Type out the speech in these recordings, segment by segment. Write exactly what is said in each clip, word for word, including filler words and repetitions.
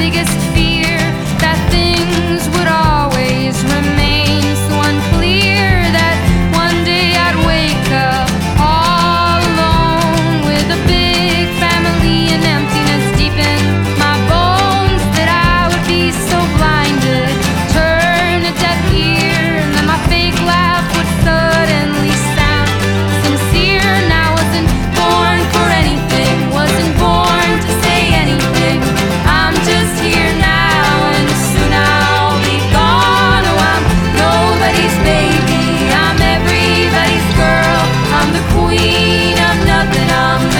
biggest fear, that things would always remain so unclear, that one day I'd wake up all alone with a big family and emptiness deep in my bones, that I would be so blinded, turn a deaf ear, and then my fake laugh would suddenly sound sincere. And I wasn't born for anything, wasn't born to say anything. I'm just here now, and soon I'll be gone. Oh, I'm nobody's baby, I'm everybody's girl. I'm the queen of nothing, I'm the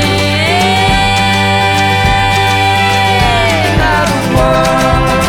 king of the world.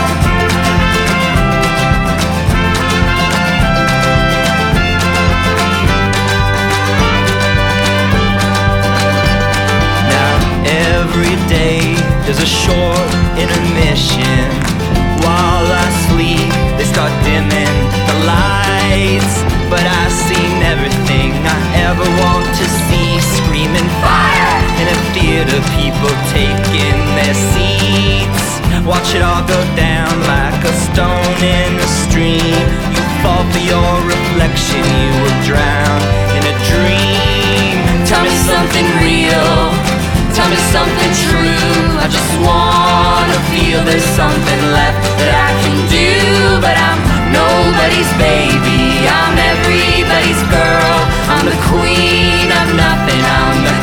Now every day there's a short intermission. While I sleep they start dimming the lights, but I've seen everything I ever want to see. Screaming fire in a theater, people taking their seats. Watch it all go down like a stone in a stream. You fall for your reflection, you will drown in a dream. Tell me something real, tell me something true. I just wanna feel there's something left that I can do. But I'm nobody's baby, I'm everybody's girl. I'm the queen of nothing, I'm the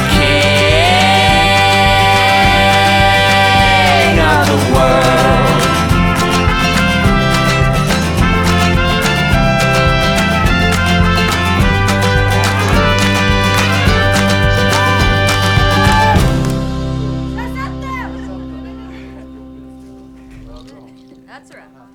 king of the world. That's right.